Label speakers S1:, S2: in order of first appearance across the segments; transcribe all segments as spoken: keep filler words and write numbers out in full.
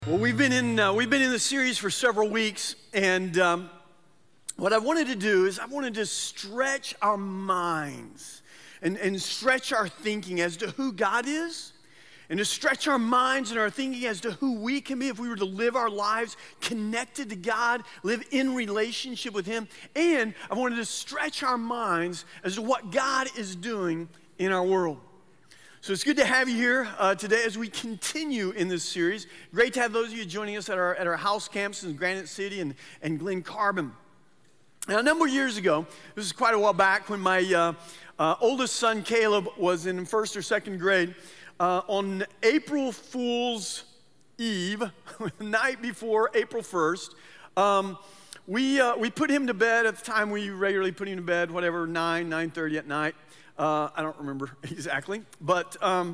S1: Well, we've been in uh, we've been in the series for several weeks, and um, what I wanted to do is I wanted to stretch our minds and, and stretch our thinking as to who God is, and to stretch our minds and our thinking as to who we can be if we were to live our lives connected to God, live in relationship with Him. And I wanted to stretch our minds as to what God is doing in our world. So it's good to have you here uh, today as we continue in this series. Great to have those of you joining us at our at our house camps in Granite City and, and Glen Carbon. Now, a number of years ago, this is quite a while back, when my uh, uh, oldest son, Caleb, was in first or second grade, uh, on April Fool's Eve, the night before April first, um, we, uh, we put him to bed. At the time, we regularly put him to bed, whatever, nine, nine thirty at night. Uh, I don't remember exactly, but um,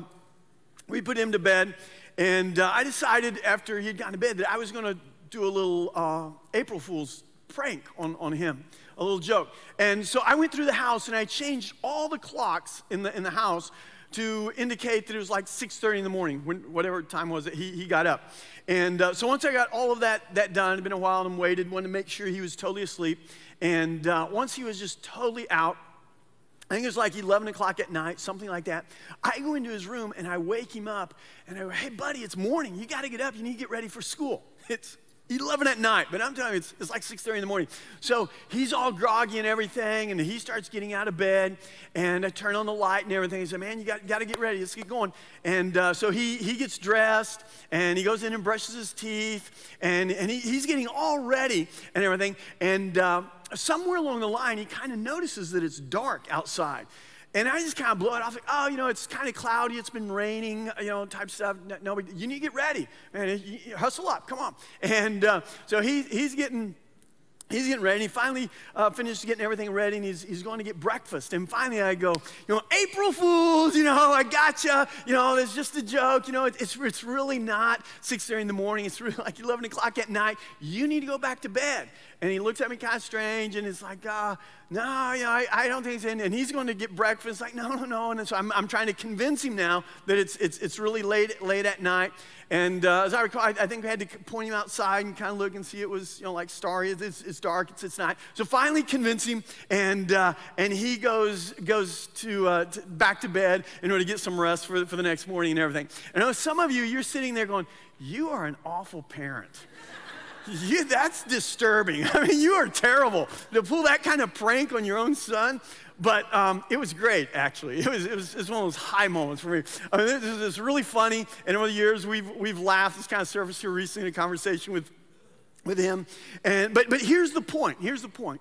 S1: we put him to bed, and uh, I decided after he'd gotten to bed that I was going to do a little uh, April Fool's prank on, on him, a little joke. And so I went through the house, and I changed all the clocks in the in the house to indicate that it was like six thirty in the morning, when, whatever time was that he, he got up. And uh, so once I got all of that, that done, it'd been a while, and I waited, wanted to make sure he was totally asleep. And uh, once he was just totally out, I think it was like eleven o'clock at night, something like that. I go into his room, and I wake him up, and I go, hey, buddy, it's morning. You got to get up. You need to get ready for school. It's eleven at night, but I'm telling you, it's, it's like six thirty in the morning. So he's all groggy and everything, and he starts getting out of bed, and I turn on the light and everything. He said, man, you got, got to get ready. Let's get going. And uh, so he, he gets dressed, and he goes in and brushes his teeth, and, and he, he's getting all ready and everything. And uh, somewhere along the line, he kind of notices that it's dark outside. And I just kind of blow it off, like, oh, you know, it's kind of cloudy, it's been raining, you know, type stuff. No, no, you need to get ready, man. You, you hustle up, come on. And uh, so he, he's getting... He's getting ready, and he finally uh, finished getting everything ready, and he's, he's going to get breakfast. And finally I go, you know, April Fools, you know, I gotcha. You know, it's just a joke. You know, it, it's, it's really not six thirty in the morning. It's really like eleven o'clock at night. You need to go back to bed. And he looks at me kind of strange, and it's like, uh, no, you know, I, I don't think it's in. And he's going to get breakfast. Like, no, no, no. And so I'm, I'm trying to convince him now that it's, it's, it's really late, late at night. And uh, as I recall, I, I think I had to point him outside and kind of look and see it was, you know, like starry. It's, it's, it's dark. It's, it's night. So finally convince him, and uh, and he goes goes to, uh, to back to bed in order to get some rest for for the next morning and everything. And I know some of you, you're sitting there going, you are an awful parent. You, that's disturbing. I mean, you are terrible to pull that kind of prank on your own son. But um, it was great, actually. It was, it was it was one of those high moments for me. I mean, this is it's really funny. And over the years, we've we've laughed. This kind of surfaced here recently in a conversation with with him. And but but here's the point. Here's the point.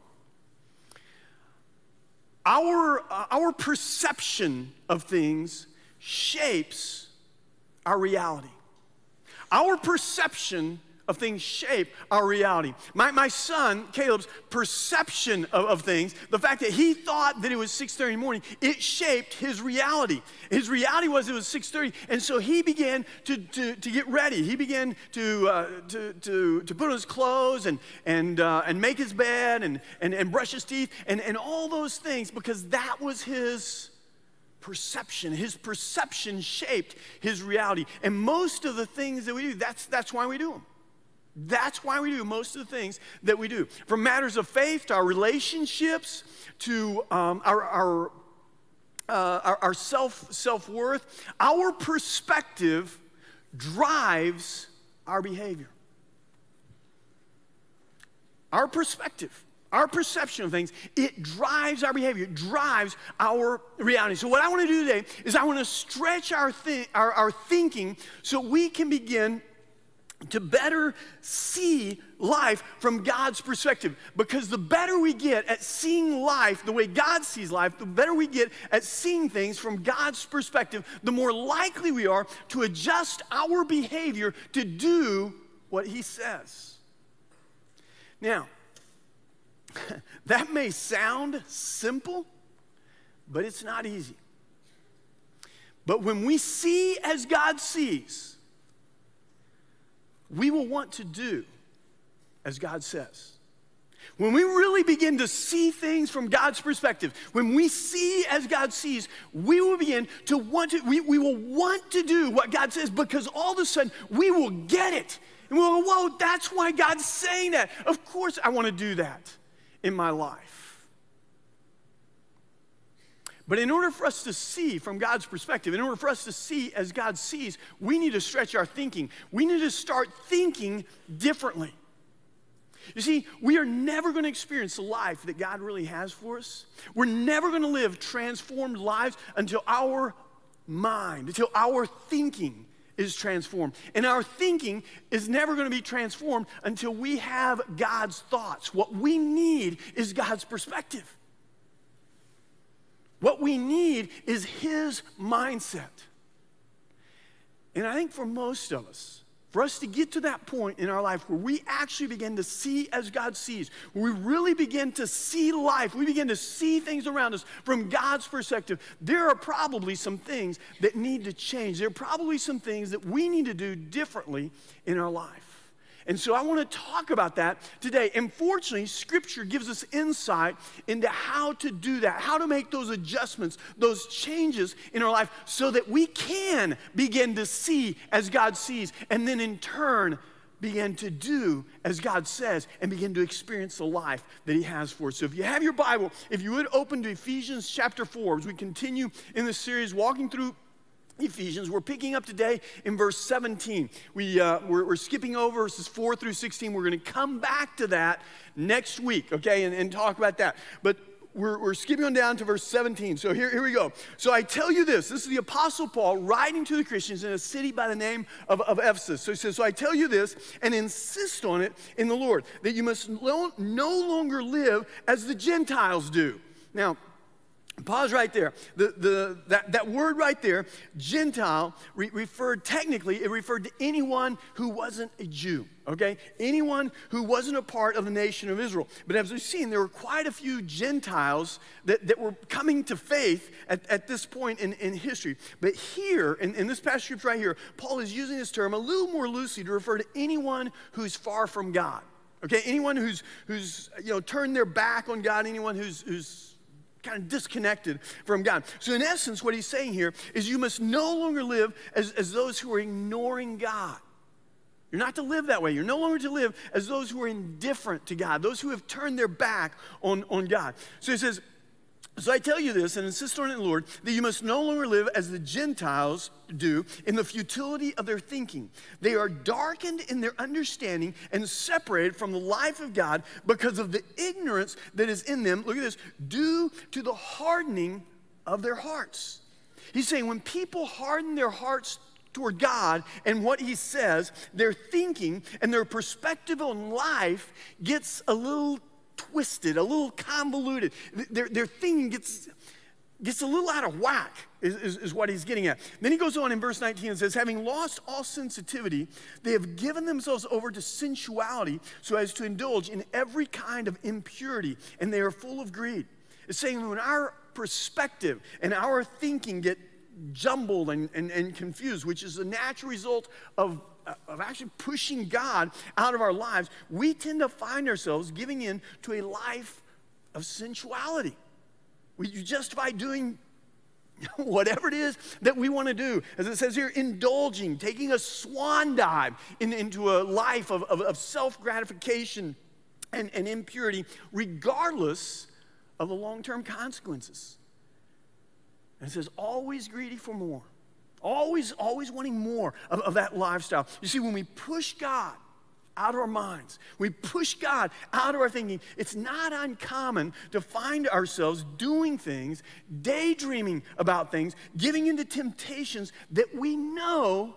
S1: Our uh, our perception of things shapes our reality. Our perception of things shape our reality. My, my son, Caleb's perception of, of things, the fact that he thought that it was six thirty in the morning, it shaped his reality. His reality was it was six thirty, and so he began to, to, to get ready. He began to, uh, to, to, to put on his clothes and, and, uh, and make his bed and, and, and brush his teeth and, and all those things, because that was his perception. His perception shaped his reality. And most of the things that we do, that's, that's why we do them. That's why we do most of the things that we do. From matters of faith to our relationships to um, our, our, uh, our, our self, self-worth, our perspective drives our behavior. Our perspective, our perception of things, it drives our behavior, it drives our reality. So what I want to do today is I want to stretch our, thi- our, our thinking so we can begin to better see life from God's perspective. Because the better we get at seeing life the way God sees life, the better we get at seeing things from God's perspective, the more likely we are to adjust our behavior to do what He says. Now, that may sound simple, but it's not easy. But when we see as God sees, we will want to do as God says. When we really begin to see things from God's perspective, when we see as God sees, we will begin to want to, we, we will want to do what God says, because all of a sudden we will get it. And we'll go, whoa, that's why God's saying that. Of course I want to do that in my life. But in order for us to see from God's perspective, in order for us to see as God sees, we need to stretch our thinking. We need to start thinking differently. You see, we are never going to experience the life that God really has for us. We're never going to live transformed lives until our mind, until our thinking is transformed. And our thinking is never going to be transformed until we have God's thoughts. What we need is God's perspective. What we need is His mindset. And I think for most of us, for us to get to that point in our life where we actually begin to see as God sees, where we really begin to see life, we begin to see things around us from God's perspective, there are probably some things that need to change. There are probably some things that we need to do differently in our life. And so I want to talk about that today. And fortunately, Scripture gives us insight into how to do that, how to make those adjustments, those changes in our life so that we can begin to see as God sees, and then in turn begin to do as God says and begin to experience the life that He has for us. So if you have your Bible, if you would open to Ephesians chapter four as we continue in this series walking through Ephesians. We're picking up today in verse seventeen. We, uh, we're, we're skipping over verses four through sixteen. We're going to come back to that next week, okay, and, and talk about that. But we're, we're skipping on down to verse seventeen. So here, here we go. So I tell you this. This is the Apostle Paul writing to the Christians in a city by the name of, of Ephesus. So he says, so I tell you this and insist on it in the Lord, that you must no, no longer live as the Gentiles do. Now, pause right there. The, the, that, that word right there, Gentile, re- referred technically, it referred to anyone who wasn't a Jew, okay? Anyone who wasn't a part of the nation of Israel. But as we've seen, there were quite a few Gentiles that, that were coming to faith at, at this point in, in history. But here, in, in this passage scripture right here, Paul is using this term a little more loosely to refer to anyone who's far from God, okay? Anyone who's, who's you know, turned their back on God, anyone who's, who's kind of disconnected from God. So in essence, what he's saying here is you must no longer live as, as those who are ignoring God. You're not to live that way. You're no longer to live as those who are indifferent to God, those who have turned their back on, on God. So he says, so I tell you this and insist on it in the Lord, that you must no longer live as the Gentiles do in the futility of their thinking. They are darkened in their understanding and separated from the life of God because of the ignorance that is in them, look at this, due to the hardening of their hearts. He's saying when people harden their hearts toward God and what He says, their thinking and their perspective on life gets a little twisted, a little convoluted. Their, their thinking gets, gets a little out of whack, is, is, is what he's getting at. Then he goes on in verse nineteen and says, having lost all sensitivity, they have given themselves over to sensuality so as to indulge in every kind of impurity, and they are full of greed. It's saying when our perspective and our thinking get jumbled and, and, and confused, which is a natural result of of actually pushing God out of our lives, we tend to find ourselves giving in to a life of sensuality. We justify doing whatever it is that we want to do. As it says here, indulging, taking a swan dive in, into a life of, of, of self-gratification and, and impurity, regardless of the long-term consequences. And it says, always greedy for more. Always, always wanting more of, of that lifestyle. You see, when we push God out of our minds, we push God out of our thinking, it's not uncommon to find ourselves doing things, daydreaming about things, giving into temptations that we know,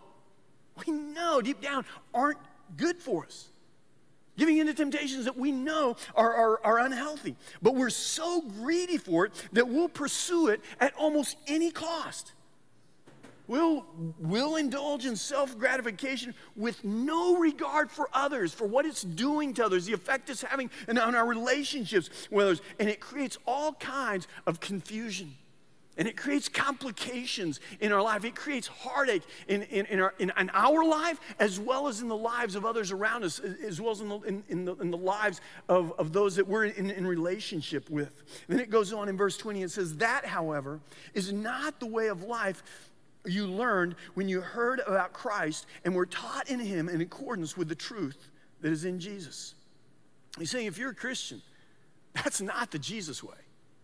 S1: we know deep down aren't good for us. Giving into temptations that we know are, are, are unhealthy. But we're so greedy for it that we'll pursue it at almost any cost. We'll, we'll indulge in self-gratification with no regard for others, for what it's doing to others, the effect it's having on our relationships with others. And it creates all kinds of confusion. And it creates complications in our life. It creates heartache in, in, in, our, in, in our life as well as in the lives of others around us, as well as in the, in, in the, in the lives of, of those that we're in, in relationship with. And then it goes on in verse twenty, it says, that, however, is not the way of life you learned when you heard about Christ and were taught in him in accordance with the truth that is in Jesus. He's saying if you're a Christian, that's not the Jesus way.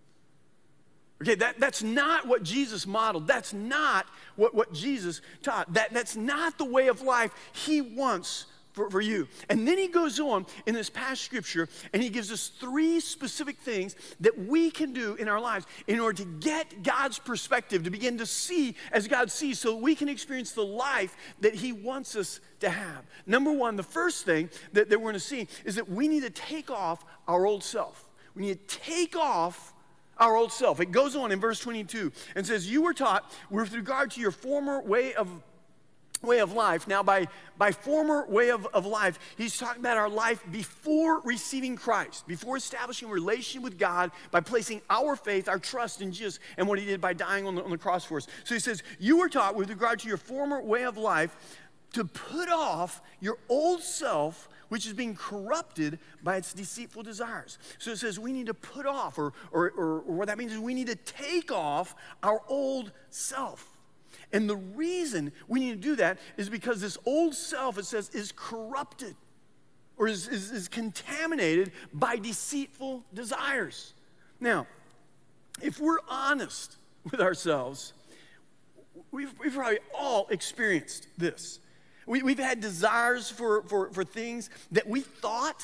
S1: Okay, that, that's not what Jesus modeled. That's not what, what Jesus taught. That, that's not the way of life he wants for, for you. And then he goes on in this past scripture and he gives us three specific things that we can do in our lives in order to get God's perspective, to begin to see as God sees so we can experience the life that he wants us to have. Number one, the first thing that, that we're going to see is that we need to take off our old self. We need to take off our old self. It goes on in verse twenty-two and says, you were taught with regard to your former way of way of life. Now, by, by former way of, of life, he's talking about our life before receiving Christ, before establishing a relation with God, by placing our faith, our trust in Jesus and what he did by dying on the, on the cross for us. So he says, you were taught with regard to your former way of life to put off your old self, which is being corrupted by its deceitful desires. So it says we need to put off, or, or, or, or what that means is we need to take off our old self. And the reason we need to do that is because this old self, it says, is corrupted or is, is, is contaminated by deceitful desires. Now, if we're honest with ourselves, we've, we've probably all experienced this. We, we've had desires for, for, for things that we thought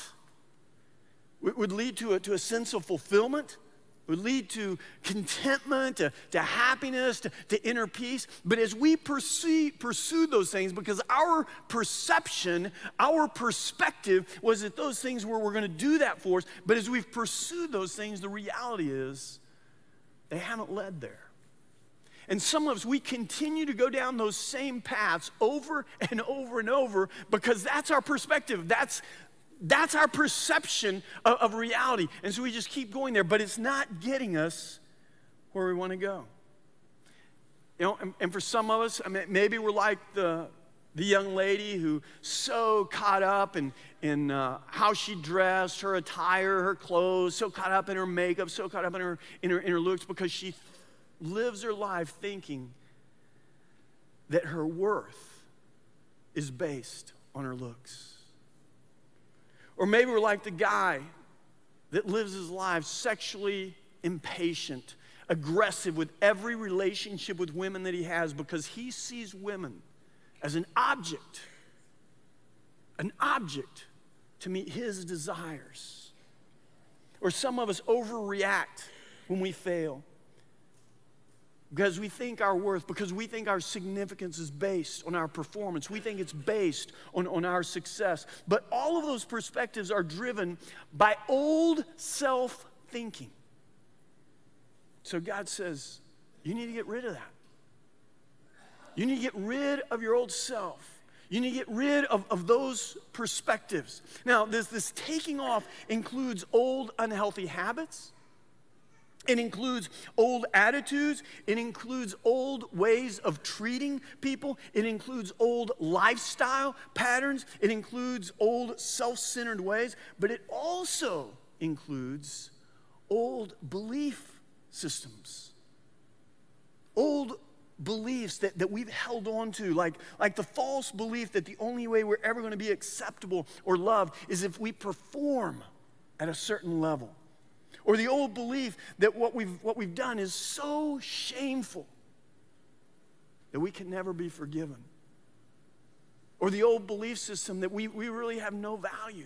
S1: would lead to a, to a sense of fulfillment, would lead to contentment, to, to happiness, to, to inner peace. But as we pursue, pursued those things, because our perception, our perspective was that those things were, were going to do that for us, but as we've pursued those things, the reality is they haven't led there. And some of us, we continue to go down those same paths over and over and over because that's our perspective. That's, that's our perception of, of reality. And so we just keep going there, but it's not getting us where we want to go. You know, and, and for some of us, I mean, maybe we're like the, the young lady who so caught up in, in uh, how she dressed, her attire, her clothes, so caught up in her makeup, so caught up in her, in her, in her looks because she lives her life thinking that her worth is based on her looks. Or maybe we're like the guy that lives his life sexually impatient, aggressive with every relationship with women that he has because he sees women as an object, an object to meet his desires. Or some of us overreact when we fail. Because we think our worth, because we think our significance is based on our performance. We think it's based on, on our success. But all of those perspectives are driven by old self-thinking. So God says, you need to get rid of that. You need to get rid of your old self. You need to get rid of, of those perspectives. Now, this, this taking off includes old unhealthy habits. It includes old attitudes. It includes old ways of treating people. It includes old lifestyle patterns. It includes old self-centered ways. But it also includes old belief systems. Old beliefs that, that we've held on to, like, like the false belief that the only way we're ever going to be acceptable or loved is if we perform at a certain level. Or the old belief that what we've, what we've done is so shameful that we can never be forgiven. Or the old belief system that we, we really have no value.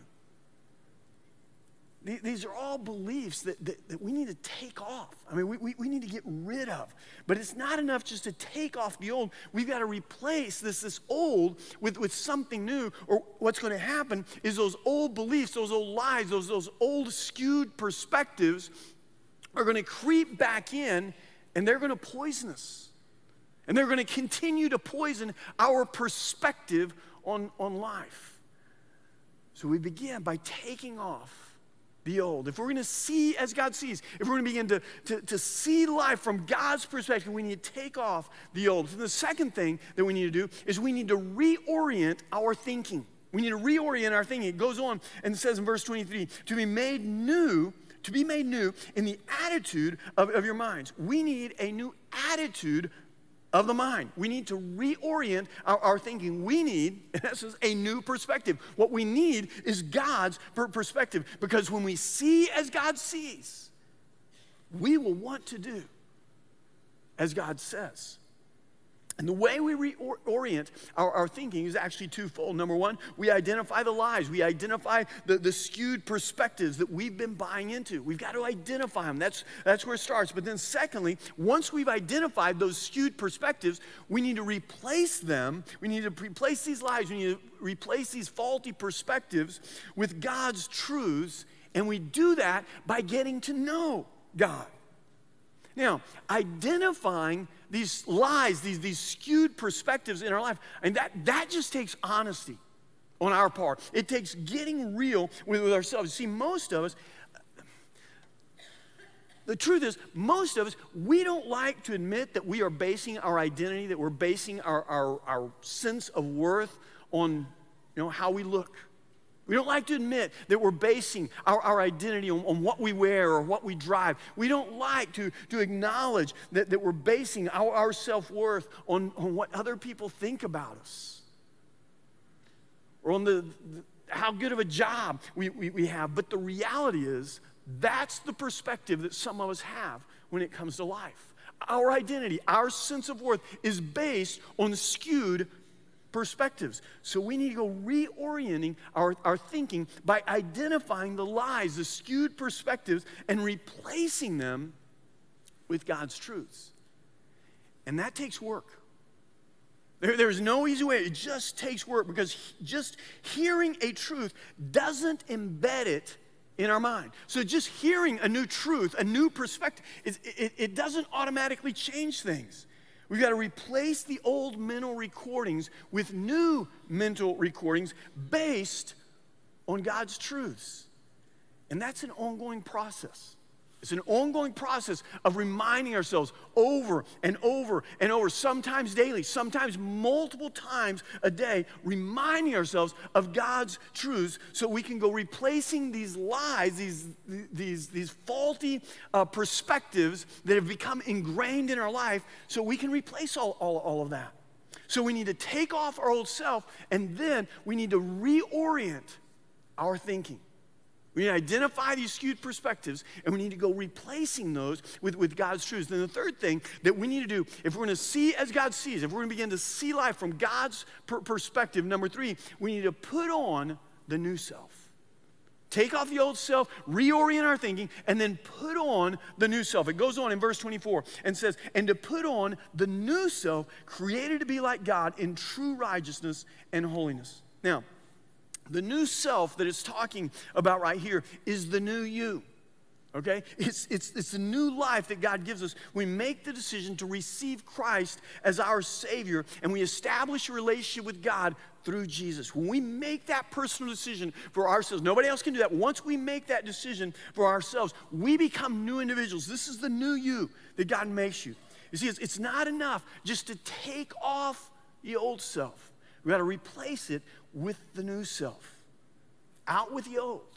S1: These are all beliefs that, that, that we need to take off. I mean, we, we, we need to get rid of. But it's not enough just to take off the old. We've got to replace this, this old with, with something new. Or what's going to happen is those old beliefs, those old lies, those, those old skewed perspectives are going to creep back in, and they're going to poison us. And they're going to continue to poison our perspective on, on life. So we begin by taking off the old. If we're going to see as God sees, if we're going to begin to, to, to see life from God's perspective, we need to take off the old. And the second thing that we need to do is we need to reorient our thinking. We need to reorient our thinking. It goes on and says in verse twenty-three, to be made new, to be made new in the attitude of, of your minds. We need a new attitude of the mind. We need to reorient our, our thinking. We need, in essence, a new perspective. What we need is God's per- perspective, because when we see as God sees, we will want to do as God says. And the way we reorient our, our thinking is actually twofold. Number one, we identify the lies. We identify the, the skewed perspectives that we've been buying into. We've got to identify them. That's, that's where it starts. But then secondly, once we've identified those skewed perspectives, we need to replace them. We need to replace these lies. We need to replace these faulty perspectives with God's truths. And we do that by getting to know God. Now, identifying these lies, these, these skewed perspectives in our life, and that, that just takes honesty on our part. It takes getting real with, with ourselves. See, most of us, the truth is, most of us, we don't like to admit that we are basing our identity, that we're basing our, our, our sense of worth on, you know, how we look. We don't like to admit that we're basing our, our identity on, on what we wear or what we drive. We don't like to, to acknowledge that, that we're basing our, our self-worth on, on what other people think about us, or on the, the how good of a job we, we, we have. But the reality is, that's the perspective that some of us have when it comes to life. Our identity, our sense of worth is based on skewed perspectives. So we need to go reorienting our, our thinking by identifying the lies, the skewed perspectives, and replacing them with God's truths. And that takes work. There, there's no easy way. It just takes work, because just hearing a truth doesn't embed it in our mind. So just hearing a new truth, a new perspective, it, it, it doesn't automatically change things. We've got to replace the old mental recordings with new mental recordings based on God's truths. And that's an ongoing process. It's an ongoing process of reminding ourselves over and over and over, sometimes daily, sometimes multiple times a day, reminding ourselves of God's truths so we can go replacing these lies, these, these, these faulty uh, perspectives that have become ingrained in our life, so we can replace all, all, all of that. So we need to take off our old self, and then we need to reorient our thinking. We need to identify these skewed perspectives, and we need to go replacing those with, with God's truths. Then the third thing that we need to do, if we're going to see as God sees, if we're going to begin to see life from God's per- perspective, number three, we need to put on the new self. Take off the old self, reorient our thinking, and then put on the new self. It goes on in verse twenty-four and says, and to put on the new self, created to be like God in true righteousness and holiness. Now, the new self that it's talking about right here is the new you, okay? It's, it's, it's a new life that God gives us. We make the decision to receive Christ as our Savior, and we establish a relationship with God through Jesus. When we make that personal decision for ourselves, nobody else can do that. Once we make that decision for ourselves, we become new individuals. This is the new you that God makes you. You see, it's, it's not enough just to take off the old self. We've got to replace it with the new self. Out with the old,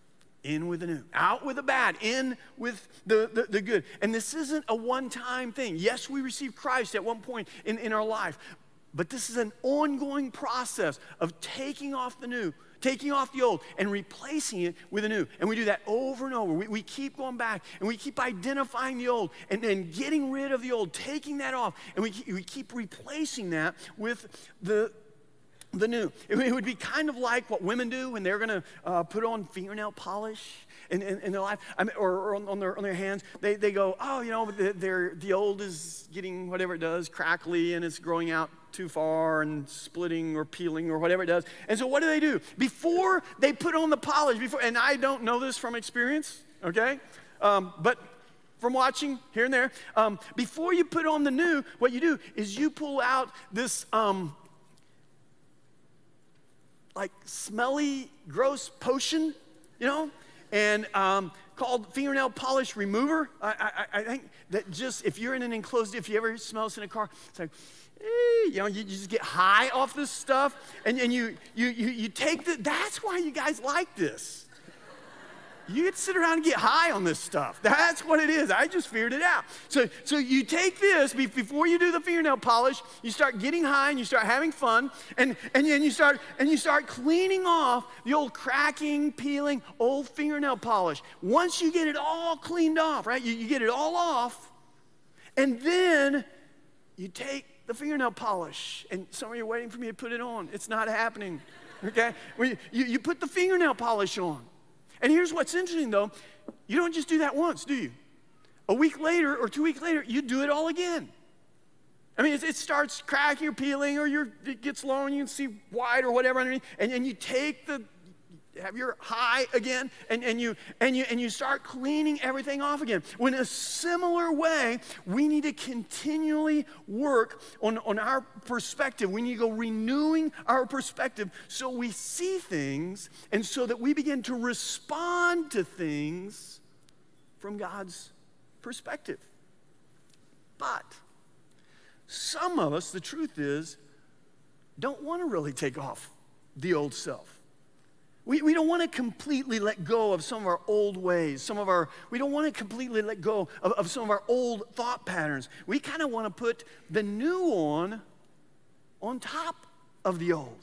S1: in with the new. Out with the bad, in with the, the, the good. And this isn't a one-time thing. Yes, we receive Christ at one point in, in our life, but this is an ongoing process of taking off the new, taking off the old, and replacing it with the new. And we do that over and over. We, we keep going back, and we keep identifying the old, and then getting rid of the old, taking that off, and we, we keep replacing that with the The new. It would be kind of like what women do when they're going to uh, put on fingernail polish in, in, in their life, I mean, or, or on, on, their, on their hands. They, they go, oh, you know, the, they're, the old is getting whatever it does, crackly, and it's growing out too far and splitting or peeling or whatever it does. And so what do they do? Before they put on the polish, before, and I don't know this from experience, okay, um, but from watching here and there, um, before you put on the new, what you do is you pull out this um, like smelly, gross potion, you know, and um, called fingernail polish remover. I, I, I think that just, if you're in an enclosed, if you ever smell this in a car, it's like, eh, you know, you, you just get high off this stuff, and, and you, you, you, you take the, that's why you guys like this. You get to sit around and get high on this stuff. That's what it is. I just figured it out. So, so you take this, before you do the fingernail polish, you start getting high and you start having fun, and, and, and, you, start, and you start cleaning off the old cracking, peeling, old fingernail polish. Once you get it all cleaned off, right, you, you get it all off, and then you take the fingernail polish, and some of you are waiting for me to put it on. It's not happening, okay? When you, you, you put the fingernail polish on. And here's what's interesting, though. You don't just do that once, do you? A week later or two weeks later, you do it all again. I mean, it, it starts cracking or peeling, or you're, it gets low and you can see white or whatever underneath, and then you take the, have your high again, and, and, you, and, you, and you start cleaning everything off again. Well, in a similar way, we need to continually work on, on our perspective. We need to go renewing our perspective so we see things and so that we begin to respond to things from God's perspective. But some of us, the truth is, don't want to really take off the old self. We, we don't want to completely let go of some of our old ways, some of our, we don't want to completely let go of, of some of our old thought patterns. We kind of want to put the new on, on top of the old.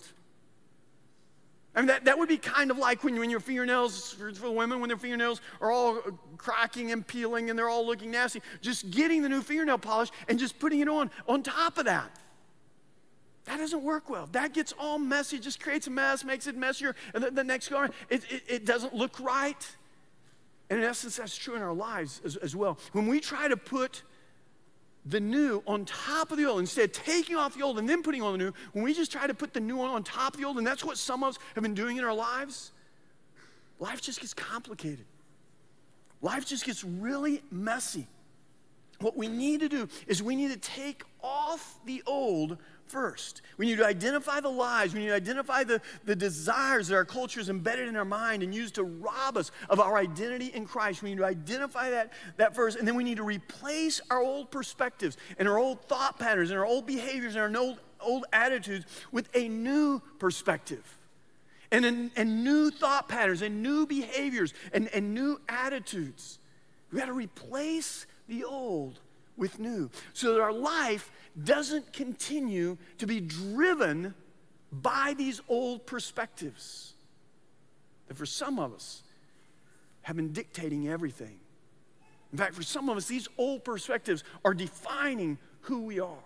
S1: I mean, that, that would be kind of like when, when your fingernails, for, for women, when their fingernails are all cracking and peeling and they're all looking nasty, just getting the new fingernail polish and just putting it on, on top of that. That doesn't work well. That gets all messy, just creates a mess, makes it messier, and the, the next garment, it, it, it doesn't look right. And in essence, that's true in our lives as, as well. When we try to put the new on top of the old, instead of taking off the old and then putting on the new, when we just try to put the new on, on top of the old, and that's what some of us have been doing in our lives, life just gets complicated. Life just gets really messy. What we need to do is we need to take off the old first. We need to identify the lies. We need to identify the, the desires that our culture has embedded in our mind and used to rob us of our identity in Christ. We need to identify that, that first, and then we need to replace our old perspectives and our old thought patterns and our old behaviors and our old, old attitudes with a new perspective. And, and, and new thought patterns and new behaviors and, and new attitudes. We've got to replace the old with new so that our life doesn't continue to be driven by these old perspectives that for some of us have been dictating everything. In fact, for some of us, these old perspectives are defining who we are.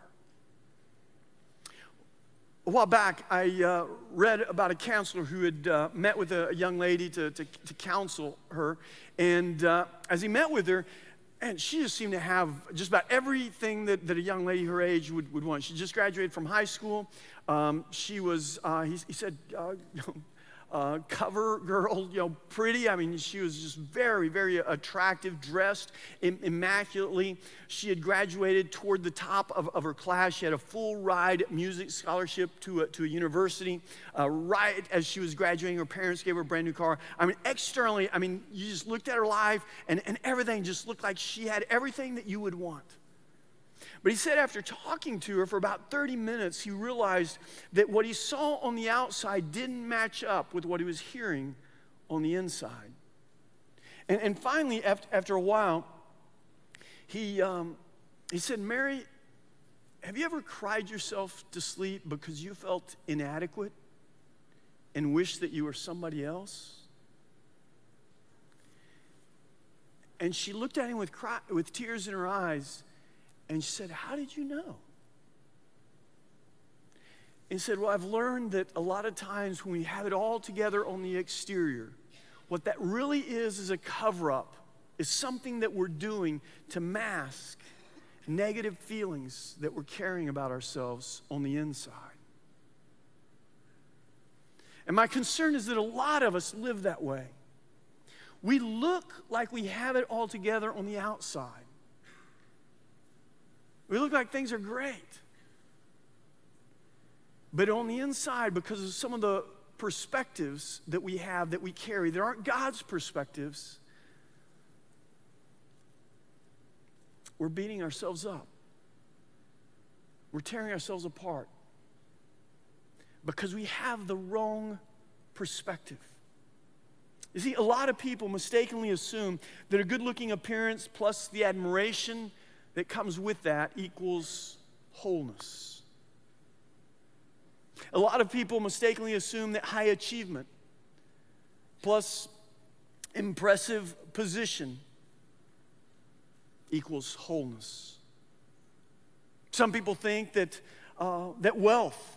S1: A while back, I uh, read about a counselor who had uh, met with a, a young lady to, to, to counsel her. And uh, as he met with her, and she just seemed to have just about everything that, that a young lady her age would, would want. She just graduated from high school. Um, she was, uh, he, he said, uh, uh, cover girl, you know, pretty. I mean, she was just very, very attractive, dressed im- immaculately. She had graduated toward the top of, of her class. She had a full ride music scholarship to a, to a university. Uh, right as she was graduating, her parents gave her a brand new car. I mean, externally, I mean, you just looked at her life and, and everything just looked like she had everything that you would want. But he said after talking to her for about thirty minutes, he realized that what he saw on the outside didn't match up with what he was hearing on the inside. And, and finally, after, after a while, he, um, he said, Mary, have you ever cried yourself to sleep because you felt inadequate and wished that you were somebody else? And she looked at him with, cry, with tears in her eyes. And she said, how did you know? And he said, well, I've learned that a lot of times when we have it all together on the exterior, what that really is is a cover-up, is something that we're doing to mask negative feelings that we're carrying about ourselves on the inside. And my concern is that a lot of us live that way. We look like we have it all together on the outside. We look like things are great. But on the inside, because of some of the perspectives that we have, that we carry, that aren't God's perspectives, we're beating ourselves up. We're tearing ourselves apart because we have the wrong perspective. You see, a lot of people mistakenly assume that a good-looking appearance plus the admiration that comes with that equals wholeness. A lot of people mistakenly assume that high achievement plus impressive position equals wholeness. Some people think that, uh, that wealth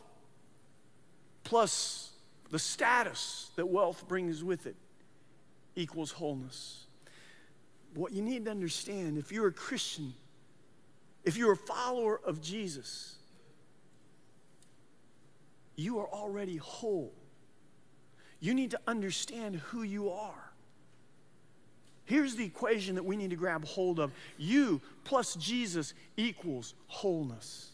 S1: plus the status that wealth brings with it equals wholeness. What you need to understand, if you're a Christian, if you're a follower of Jesus, you are already whole. You need to understand who you are. Here's the equation that we need to grab hold of. You plus Jesus equals wholeness.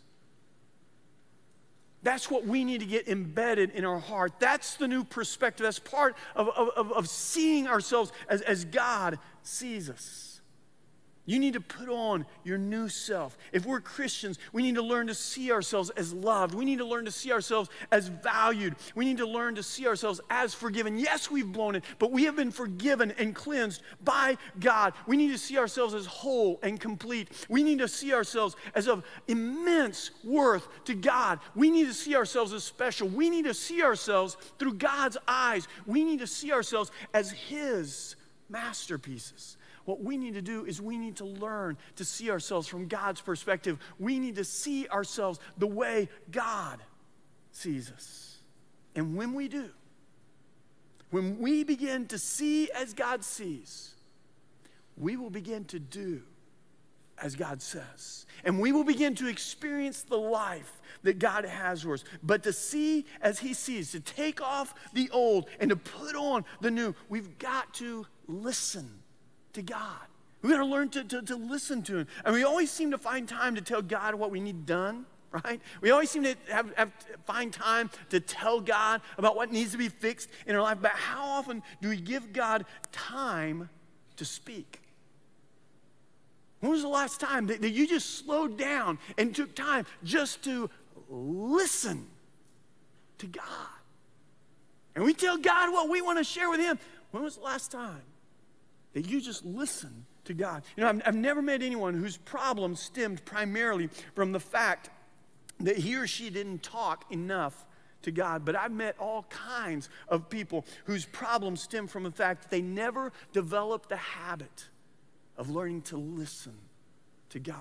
S1: That's what we need to get embedded in our heart. That's the new perspective. That's part of, of, of seeing ourselves as, as God sees us. You need to put on your new self. If we're Christians, we need to learn to see ourselves as loved. We need to learn to see ourselves as valued. We need to learn to see ourselves as forgiven. Yes, we've blown it, but we have been forgiven and cleansed by God. We need to see ourselves as whole and complete. We need to see ourselves as of immense worth to God. We need to see ourselves as special. We need to see ourselves through God's eyes. We need to see ourselves as His masterpieces. What we need to do is we need to learn to see ourselves from God's perspective. We need to see ourselves the way God sees us. And when we do, when we begin to see as God sees, we will begin to do as God says. And we will begin to experience the life that God has for us. But to see as He sees, to take off the old and to put on the new, we've got to listen to God. We've got to learn to, to, to listen to Him. And we always seem to find time to tell God what we need done, right? We always seem to have, have find time to tell God about what needs to be fixed in our life. But how often do we give God time to speak? When was the last time that, that you just slowed down and took time just to listen to God? And we tell God what we want to share with Him. When was the last time that you just listen to God? You know, I've, I've never met anyone whose problem stemmed primarily from the fact that he or she didn't talk enough to God. But I've met all kinds of people whose problems stem from the fact that they never developed the habit of learning to listen to God.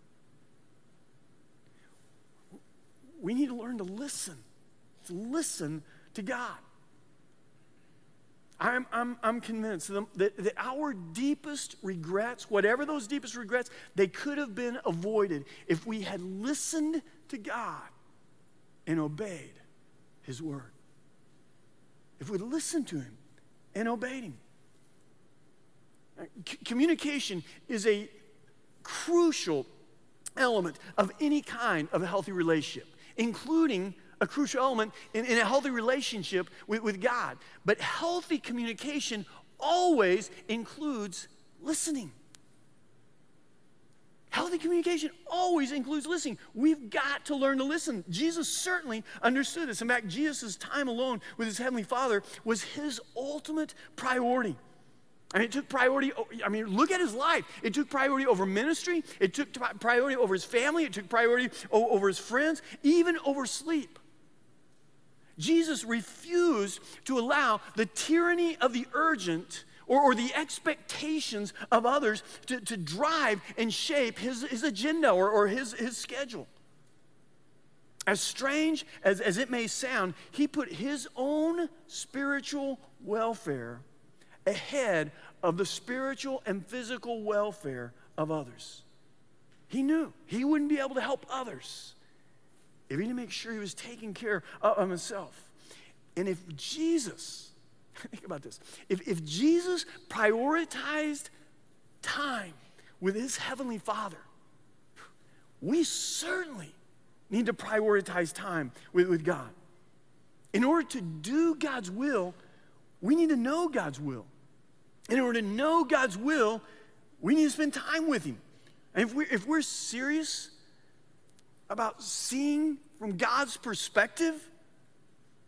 S1: We need to learn to listen, to listen to God. I'm, I'm, I'm convinced that, that our deepest regrets, whatever those deepest regrets, they could have been avoided if we had listened to God and obeyed His word. If we listened to Him and obeyed Him. C- communication is a crucial element of any kind of a healthy relationship, including a crucial element in, in a healthy relationship with, with God. But healthy communication always includes listening. Healthy communication always includes listening. We've got to learn to listen. Jesus certainly understood this. In fact, Jesus' time alone with His Heavenly Father was His ultimate priority. I mean, it took priority, I mean, look at His life. It took priority over ministry. It took priority over His family. It took priority over His friends, even over sleep. Jesus refused to allow the tyranny of the urgent or, or the expectations of others to, to drive and shape his, his agenda or, or his, his schedule. As strange as, as it may sound, He put His own spiritual welfare ahead of the spiritual and physical welfare of others. He knew He wouldn't be able to help others if He didn't make sure He was taking care of Himself. And if Jesus, think about this, if, if Jesus prioritized time with His Heavenly Father, we certainly need to prioritize time with, with God. In order to do God's will, we need to know God's will. In order to know God's will, we need to spend time with Him. And if we're, if we're serious about seeing from God's perspective,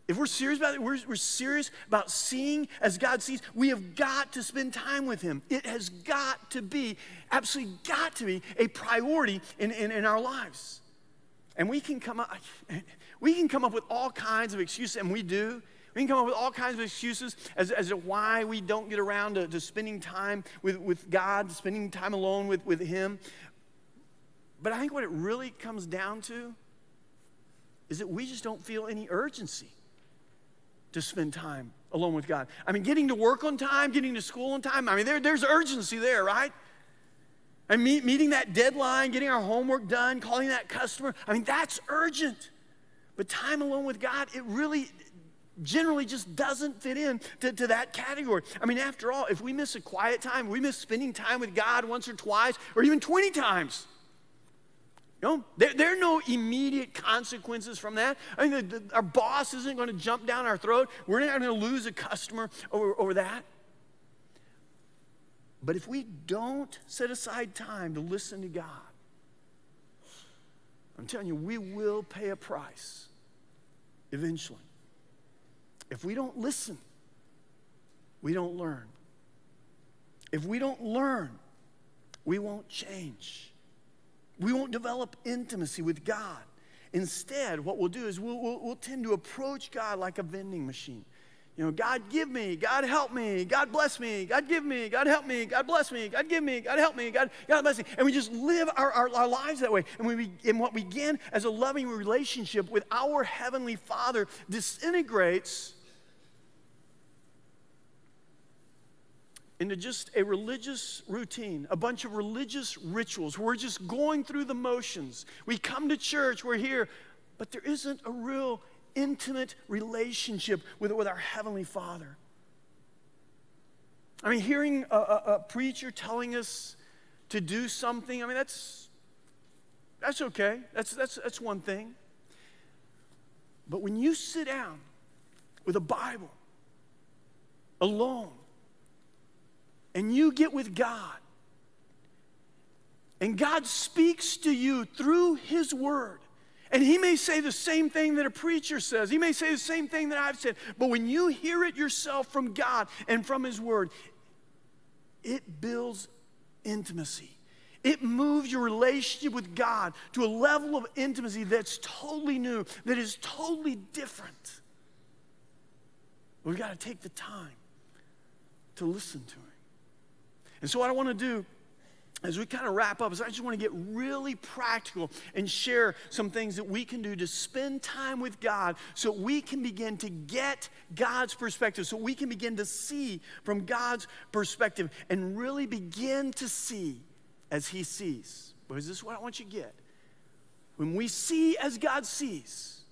S1: If we're serious about it, we're, we're serious about seeing as God sees, we have got to spend time with him. It has got to be, absolutely got to be a priority in, in, in our lives. And we can come up, we can come up with all kinds of excuses, and we do. We can come up with all kinds of excuses as, as to why we don't get around to, to spending time with, with God, spending time alone with, with him. But I think what it really comes down to is that we just don't feel any urgency to spend time alone with God. I mean, getting to work on time, getting to school on time, I mean, there, there's urgency there, right? And meet, meeting that deadline, getting our homework done, calling that customer, I mean, that's urgent. But time alone with God, it really generally just doesn't fit in to, to that category. I mean, after all, if we miss a quiet time, we miss spending time with God once or twice, or even twenty times, you know, there, there are no immediate consequences from that. I mean, the, the, our boss isn't going to jump down our throat. We're not going to lose a customer over, over that. But if we don't set aside time to listen to God, I'm telling you, we will pay a price eventually. If we don't listen, we don't learn. If we don't learn, we won't change. We won't develop intimacy with God. Instead, what we'll do is we'll, we'll, we'll tend to approach God like a vending machine. You know, God give me, God help me, God bless me, God give me, God help me, God bless me, God give me, God help me, God, God bless me. And we just live our, our, our lives that way. And, we, and what began as a loving relationship with our Heavenly Father disintegrates into just a religious routine, a bunch of religious rituals. We're just going through the motions. We come to church, we're here, but there isn't a real intimate relationship with, with our Heavenly Father. I mean, hearing a, a, a preacher telling us to do something, I mean, that's, that's okay. That's, that's, that's one thing. But when you sit down with a Bible alone, and you get with God, and God speaks to you through his word, and he may say the same thing that a preacher says. He may say the same thing that I've said. But when you hear it yourself from God and from his word, it builds intimacy. It moves your relationship with God to a level of intimacy that's totally new, that is totally different. We've got to take the time to listen to him. And so what I want to do as we kind of wrap up is I just want to get really practical and share some things that we can do to spend time with God so we can begin to get God's perspective, so we can begin to see from God's perspective and really begin to see as he sees. Because this is what I want you to get. When we see as God sees,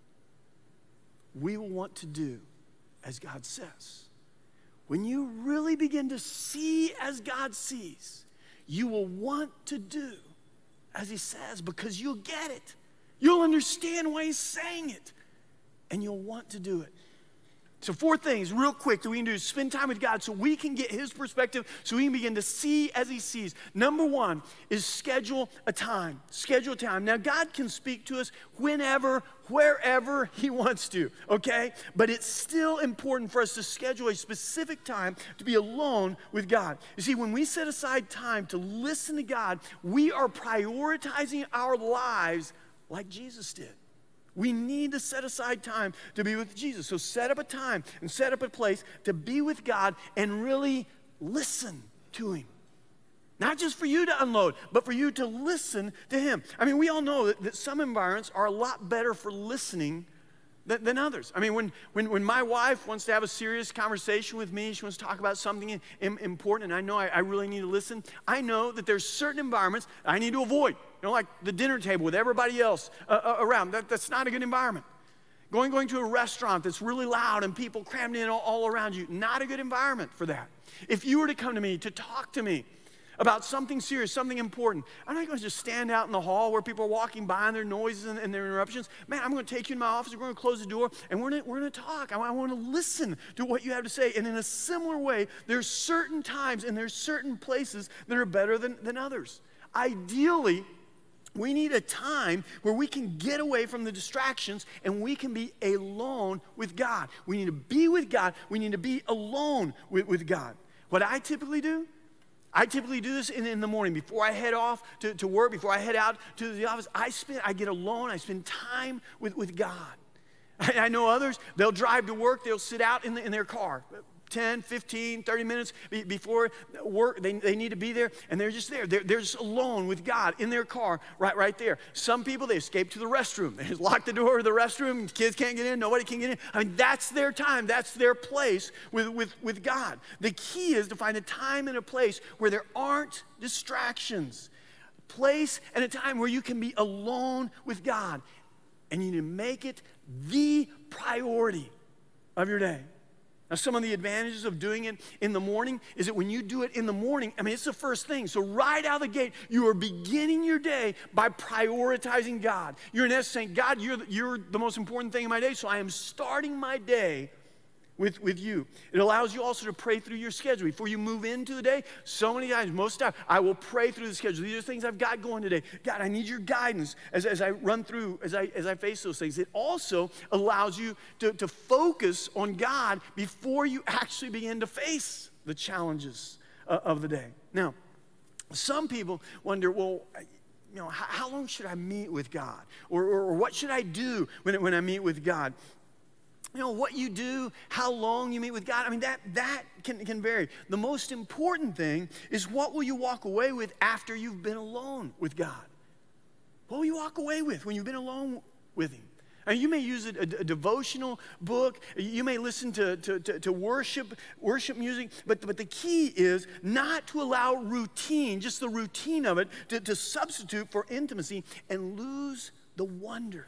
S1: we will want to do as God says. When you really begin to see as God sees, you will want to do as he says because you'll get it. You'll understand why he's saying it, and you'll want to do it. So four things real quick that we can do to spend time with God so we can get his perspective, so we can begin to see as he sees. Number one is schedule a time. Schedule a time. Now, God can speak to us whenever, wherever he wants to, okay? But it's still important for us to schedule a specific time to be alone with God. You see, when we set aside time to listen to God, we are prioritizing our lives like Jesus did. We need to set aside time to be with Jesus. So set up a time and set up a place to be with God and really listen to him. Not just for you to unload, but for you to listen to him. I mean, we all know that, that some environments are a lot better for listening than, than others. I mean, when, when, when my wife wants to have a serious conversation with me, she wants to talk about something in, in, important, and I know I, I really need to listen, I know that there's certain environments I need to avoid. You know, like the dinner table with everybody else uh, uh, around. That, that's not a good environment. Going, going to a restaurant that's really loud and people crammed in all, all around you, not a good environment for that. If you were to come to me to talk to me about something serious, something important, I'm not going to just stand out in the hall where people are walking by and their noises and, and their interruptions. Man, I'm going to take you in my office, we're going to close the door, and we're going to, we're going to talk. I, I want to listen to what you have to say. And in a similar way, there's certain times and there's certain places that are better than, than others. Ideally, We need a time where we can get away from the distractions and we can be alone with God. We need to be with God. We need to be alone with, with God. What I typically do, I typically do this in, in the morning. Before I head off to, to work, before I head out to the office, I spend, I get alone. I spend time with, with God. I, I know others, they'll drive to work. They'll sit out in, the, in their car. ten, fifteen, thirty minutes before work, they, they need to be there, and they're just there. They're, they're just alone with God in their car right, right there. Some people, they escape to the restroom. They just lock the door of the restroom. Kids can't get in. Nobody can get in. I mean, that's their time. That's their place with, with, with God. The key is to find a time and a place where there aren't distractions. A place and a time where you can be alone with God. And you need to make it the priority of your day. Now, some of the advantages of doing it in the morning is that when you do it in the morning, I mean, it's the first thing. So right out of the gate, you are beginning your day by prioritizing God. You're in essence saying, God, you're the, you're the most important thing in my day, so I am starting my day with, with you. It allows you also to pray through your schedule. Before you move into the day, so many times, most of the time, I will pray through the schedule. These are things I've got going today. God, I need your guidance as, as I run through, as I, as I face those things. It also allows you to, to focus on God before you actually begin to face the challenges uh, of the day. Now, some people wonder, well, you know, how, how long should I meet with God? Or, or, or what should I do when, when I meet with God? You know, what you do, how long you meet with God, I mean, that, that can, can vary. The most important thing is what will you walk away with after you've been alone with God? What will you walk away with when you've been alone with Him? I mean, you may use a, a, a devotional book. You may listen to, to, to, to worship, worship music. But, but the key is not to allow routine, just the routine of it, to, to substitute for intimacy and lose the wonder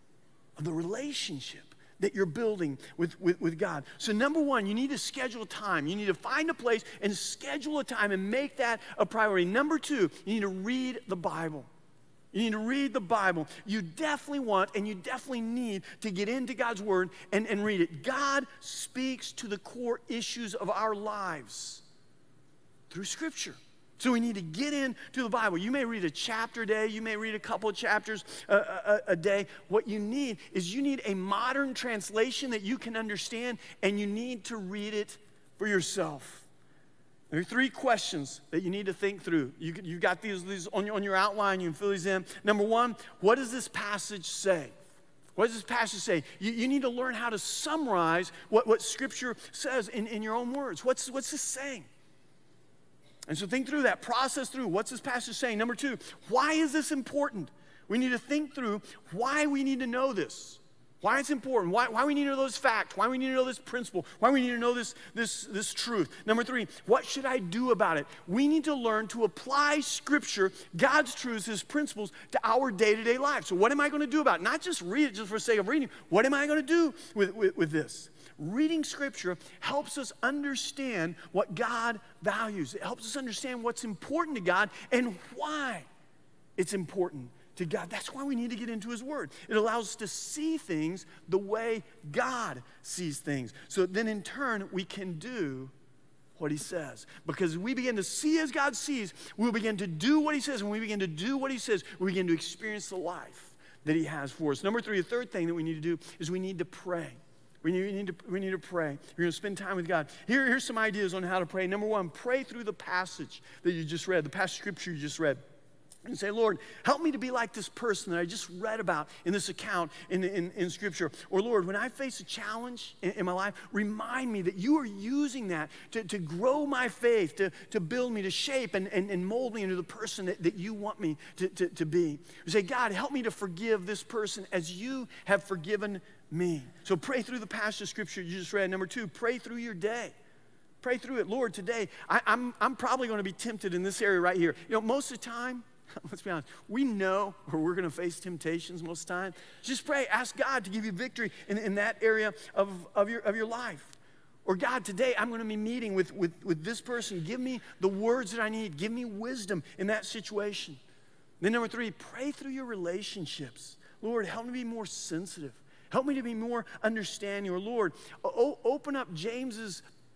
S1: of the relationship that you're building with, with, with God. So number one, you need to schedule time. You need to find a place and schedule a time and make that a priority. Number two, you need to read the Bible. You need to read the Bible. You definitely want and you definitely need to get into God's Word and, and read it. God speaks to the core issues of our lives through Scripture. So we need to get into the Bible. You may read a chapter a day. You may read a couple of chapters a, a, a day. What you need is you need a modern translation that you can understand, and you need to read it for yourself. There are three questions that you need to think through. You, you've got these, these on, your, on your outline. You can fill these in. Number one, what does this passage say? What does this passage say? You, you need to learn how to summarize what, what Scripture says in, in your own words. What's, what's this saying? And so think through that, process through, what's this passage saying? Number two, why is this important? We need to think through why we need to know this, why it's important, why, why we need to know this fact, why we need to know this principle, why we need to know this, this, this truth. Number three, what should I do about it? We need to learn to apply Scripture, God's truths, His principles to our day-to-day life. So what am I going to do about it? Not just read it just for the sake of reading. What am I going to do with, with, with this? Reading Scripture helps us understand what God values. It helps us understand what's important to God and why it's important to God. That's why we need to get into His Word. It allows us to see things the way God sees things. So then in turn, we can do what He says. Because we begin to see as God sees, we'll begin to do what He says. And when we begin to do what He says, we begin to experience the life that He has for us. Number three, the third thing that we need to do is we need to pray. We need, we need, to, we need to pray. We're going to spend time with God. Here, here's some ideas on how to pray. Number one, pray through the passage that you just read, the passage of Scripture you just read. And say, Lord, help me to be like this person that I just read about in this account in, in, in Scripture. Or Lord, when I face a challenge in, in my life, remind me that you are using that to, to grow my faith, to, to build me, to shape and, and, and mold me into the person that, that you want me to, to, to be. We say, God, help me to forgive this person as you have forgiven me. So pray through the passage of Scripture you just read. Number two, pray through your day. Pray through it. Lord, today, I, I'm, I'm probably going to be tempted in this area right here. You know, most of the time, let's be honest, we know where we're going to face temptations most of the time. Just pray. Ask God to give you victory in, in that area of, of, your, of your life. Or God, today I'm going to be meeting with, with, with this person. Give me the words that I need. Give me wisdom in that situation. Then number three, pray through your relationships. Lord, help me be more sensitive. Help me to be more understanding. Or Lord, o- open up James's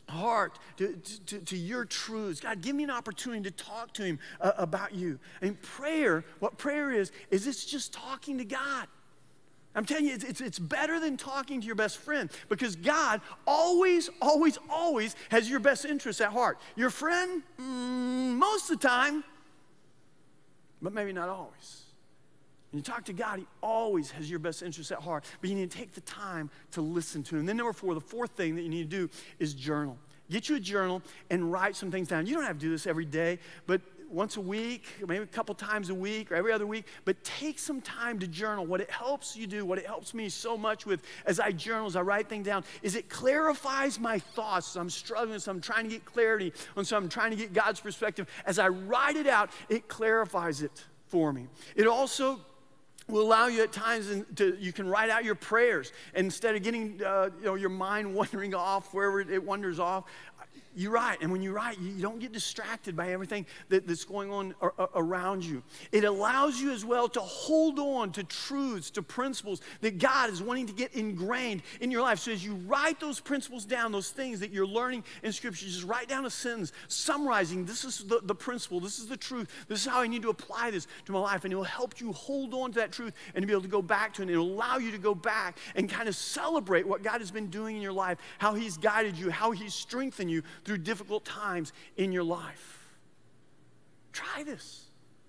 S1: heart to, to, to your truths. God, give me an opportunity to talk to him uh, about you. And prayer, what prayer is, is it's just talking to God. I'm telling you, it's, it's, it's better than talking to your best friend, because God always, always, always has your best interests at heart. Your friend, mm, most of the time, but maybe not always. When you talk to God, he always has your best interests at heart, but you need to take the time to listen to him. And then number four, the fourth thing that you need to do is journal. Get you a journal and write some things down. You don't have to do this every day, but once a week, maybe a couple times a week or every other week, but take some time to journal. What it helps you do, what it helps me so much with as I journal, as I write things down, is it clarifies my thoughts. So I'm struggling, so I'm trying to get clarity, and so I'm trying to get God's perspective. As I write it out, it clarifies it for me. It also will allow you at times in, to, you can write out your prayers. And instead of getting uh, you know, your mind wandering off wherever it wanders off, you write. And when you write, you don't get distracted by everything that, that's going on ar- ar- around you. It allows you as well to hold on to truths, to principles that God is wanting to get ingrained in your life. So as you write those principles down, those things that you're learning in Scripture, just write down a sentence summarizing, this is the, the principle, this is the truth, this is how I need to apply this to my life. And it will help you hold on to that truth and to be able to go back to it. And it will allow you to go back and kind of celebrate what God has been doing in your life, how he's guided you, how he's strengthened you through difficult times in your life. Try this.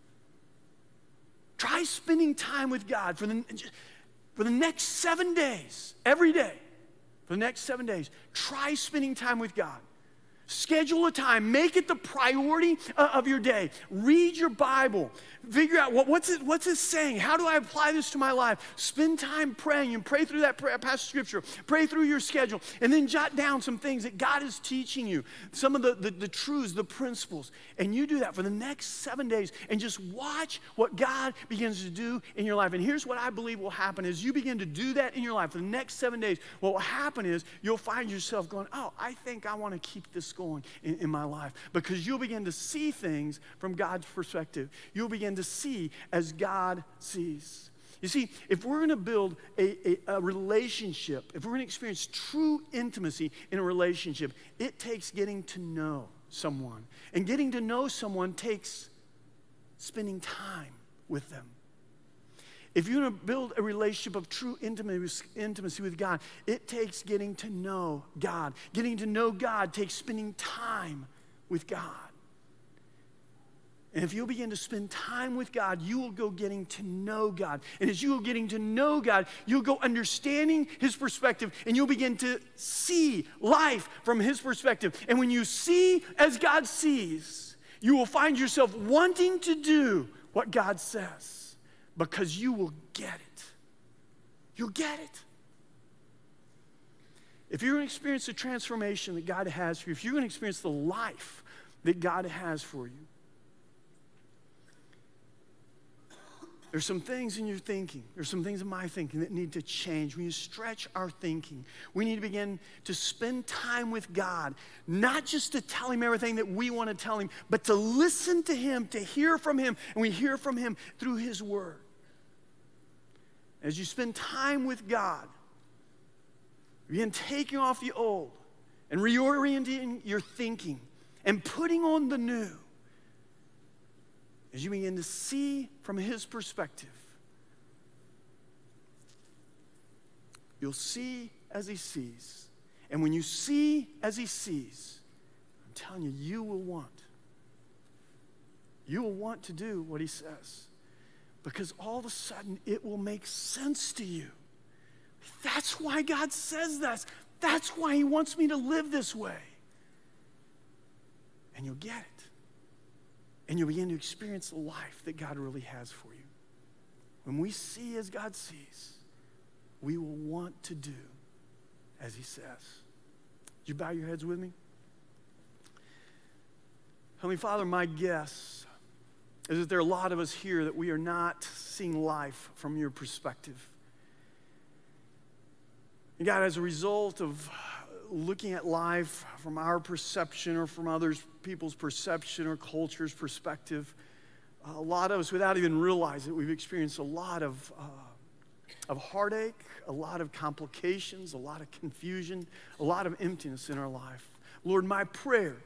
S1: Try spending time with God for the, for the next seven days, every day. For the next seven days, try spending time with God. Schedule a time. Make it the priority uh, of your day. Read your Bible. Figure out what, what's, it, what's it saying? How do I apply this to my life? Spend time praying and pray through that prayer, passage of Scripture. Pray through your schedule. And then jot down some things that God is teaching you. Some of the, the, the truths, the principles. And you do that for the next seven days. And just watch what God begins to do in your life. And here's what I believe will happen. As you begin to do that in your life for the next seven days, what will happen is you'll find yourself going, oh, I think I want to keep this going in, in my life, because you'll begin to see things from God's perspective. You'll begin to see as God sees. You see, if we're going to build a, a, a relationship, if we're going to experience true intimacy in a relationship, it takes getting to know someone. And getting to know someone takes spending time with them. If you're going to build a relationship of true intimacy with God, it takes getting to know God. Getting to know God takes spending time with God. And if you'll begin to spend time with God, you will go getting to know God. And as you go getting to know God, you'll go understanding his perspective, and you'll begin to see life from his perspective. And when you see as God sees, you will find yourself wanting to do what God says. Because you will get it. You'll get it. If you're going to experience the transformation that God has for you, if you're going to experience the life that God has for you, there's some things in your thinking, there's some things in my thinking that need to change. We need to stretch our thinking. We need to begin to spend time with God, not just to tell him everything that we want to tell him, but to listen to him, to hear from him, and we hear from him through his word. As you spend time with God, begin taking off the old and reorienting your thinking and putting on the new. As you begin to see from his perspective, you'll see as he sees. And when you see as he sees, I'm telling you, you will want. You will want to do what he says. Because all of a sudden, it will make sense to you. That's why God says that. That's why he wants me to live this way. And you'll get it. And you'll begin to experience the life that God really has for you. When we see as God sees, we will want to do as he says. Would you bow your heads with me? Heavenly Father, my guess is that there are a lot of us here that we are not seeing life from your perspective. And God, as a result of looking at life from our perception or from other people's perception or culture's perspective, a lot of us, without even realizing it, we've experienced a lot of, uh, of heartache, a lot of complications, a lot of confusion, a lot of emptiness in our life. Lord, my prayer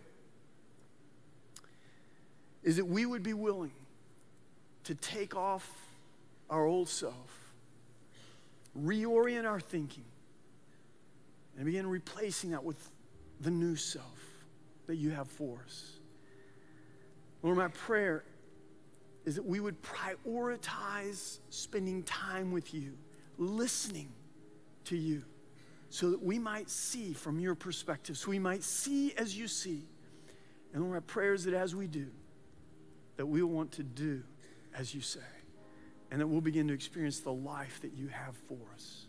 S1: is that we would be willing to take off our old self, reorient our thinking, and begin replacing that with the new self that you have for us. Lord, my prayer is that we would prioritize spending time with you, listening to you, so that we might see from your perspective, so we might see as you see. And Lord, my prayer is that as we do, that we will want to do as you say, and that we'll begin to experience the life that you have for us.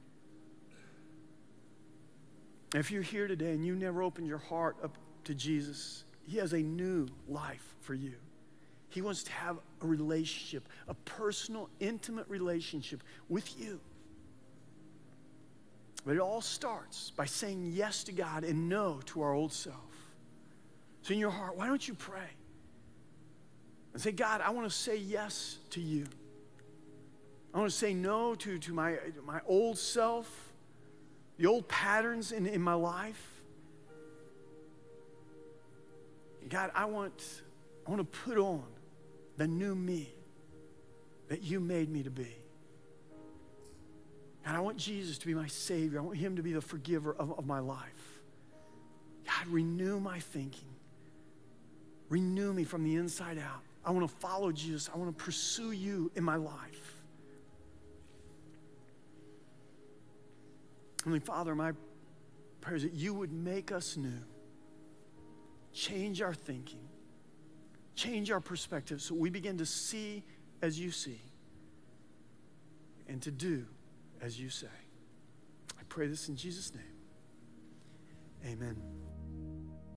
S1: If you're here today and you never opened your heart up to Jesus, he has a new life for you. He wants to have a relationship, a personal, intimate relationship with you. But it all starts by saying yes to God and no to our old self. So in your heart, why don't you pray? And say, God, I want to say yes to you. I want to say no to, to my, my old self, the old patterns in, in my life. God, I want, I want to put on the new me that you made me to be. God, I want Jesus to be my Savior. I want him to be the forgiver of, of my life. God, renew my thinking. Renew me from the inside out. I want to follow Jesus. I want to pursue you in my life. Heavenly Father, my prayer is that you would make us new. Change our thinking. Change our perspective so we begin to see as you see and to do as you say. I pray this in Jesus' name. Amen.